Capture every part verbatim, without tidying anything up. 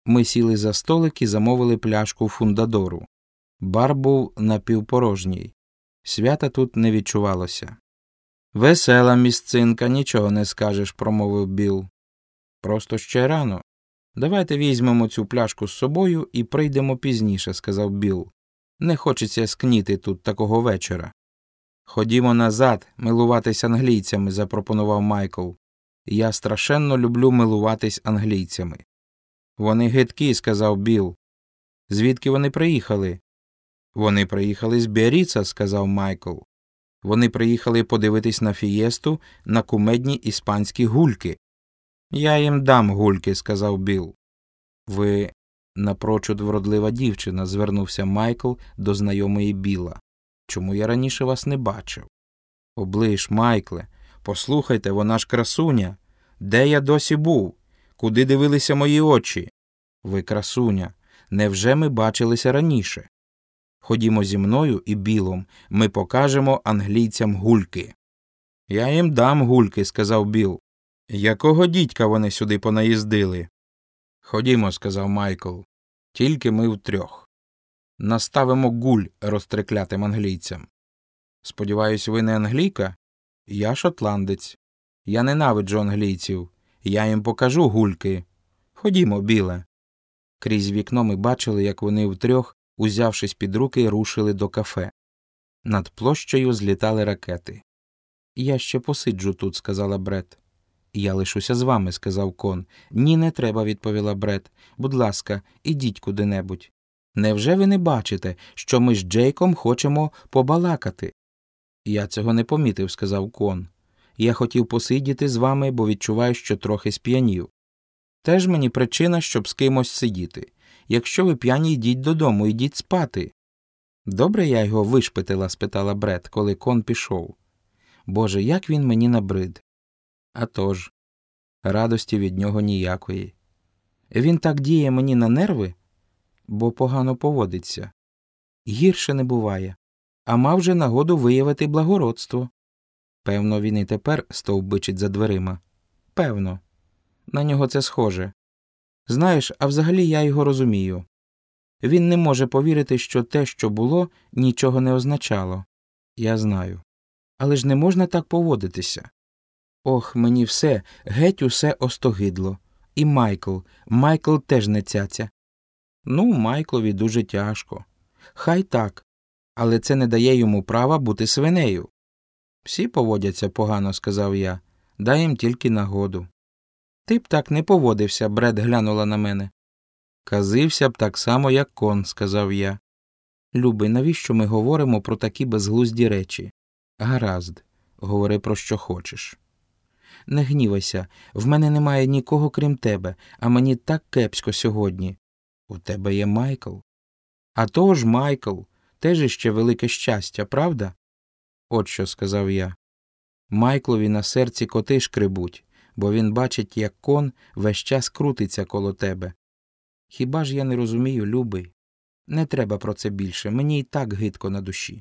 Ми сіли за столик і замовили пляшку фундадору. Бар був напівпорожній. Свята тут не відчувалося. «Весела місцинка, нічого не скажеш», – промовив Білл. «Просто ще рано. Давайте візьмемо цю пляшку з собою і прийдемо пізніше», – сказав Білл. «Не хочеться скніти тут такого вечора». «Ходімо назад, милуватись англійцями», – запропонував Майкл. «Я страшенно люблю милуватись англійцями». «Вони гидкі», – сказав Білл. «Звідки вони приїхали?» «Вони приїхали з Біарріца», – сказав Майкл. «Вони приїхали подивитись на фієсту, на кумедні іспанські гульки». «Я їм дам гульки», – сказав Білл. «Ви напрочуд вродлива дівчина», – звернувся Майкл до знайомої Білла. «Чому я раніше вас не бачив?» «Оближ, Майкле, послухайте, вона ж красуня. Де я досі був? Куди дивилися мої очі?» «Ви красуня. Невже ми бачилися раніше?» «Ходімо зі мною і Біллом, ми покажемо англійцям гульки». «Я їм дам гульки», – сказав Білл. «Якого дідька вони сюди понаїздили?» «Ходімо», – сказав Майкл. «Тільки ми втрьох. Наставимо гуль розтреклятим англійцям». «Сподіваюсь, ви не англійка?» «Я шотландець. Я ненавиджу англійців. Я їм покажу гульки. Ходімо, Біле». Крізь вікно ми бачили, як вони втрьох, узявшись під руки, рушили до кафе. Над площею злітали ракети. «Я ще посиджу тут», – сказала Бред. «Я лишуся з вами», – сказав Кон. «Ні, не треба», – відповіла Бред. «Будь ласка, ідіть куди-небудь». «Невже ви не бачите, що ми з Джейком хочемо побалакати?» «Я цього не помітив», – сказав Кон. «Я хотів посидіти з вами, бо відчуваю, що трохи сп'янів. Теж мені причина, щоб з кимось сидіти. Якщо ви п'яні, йдіть додому, йдіть спати». «Добре я його вишпитила?» – спитала Бред, коли Кон пішов. «Боже, як він мені набрид!» «А тож, радості від нього ніякої. Він так діє мені на нерви, бо погано поводиться. Гірше не буває, а мав же нагоду виявити благородство. Певно, він і тепер стовбичить за дверима. Певно. На нього це схоже. Знаєш, а взагалі я його розумію. Він не може повірити, що те, що було, нічого не означало. Я знаю. Але ж не можна так поводитися. Ох, мені все, геть усе остогидло. І Майкл. Майкл теж не цяця. Ну, Майклові дуже тяжко. Хай так. Але це не дає йому права бути свинею. Всі поводяться погано, сказав я. Дай їм тільки нагоду. Ти б так не поводився, Бред глянула на мене. Казився б так само, як Кон, сказав я. Любий, навіщо ми говоримо про такі безглузді речі? Гаразд, говори про що хочеш. Не гнівайся, в мене немає нікого крім тебе, а мені так кепсько сьогодні. У тебе є Майкл. А то ж Майкл, теж іще велике щастя, правда? От що, сказав я. Майклові на серці коти шкребуть, бо він бачить, як Кон весь час крутиться коло тебе. Хіба ж я не розумію, любий? Не треба про це більше, мені й так гидко на душі.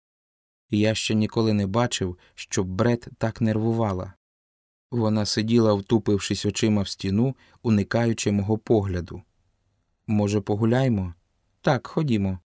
Я ще ніколи не бачив, щоб Бред так нервувала. Вона сиділа, втупившись очима в стіну, уникаючи мого погляду. Може, погуляймо? Так, ходімо.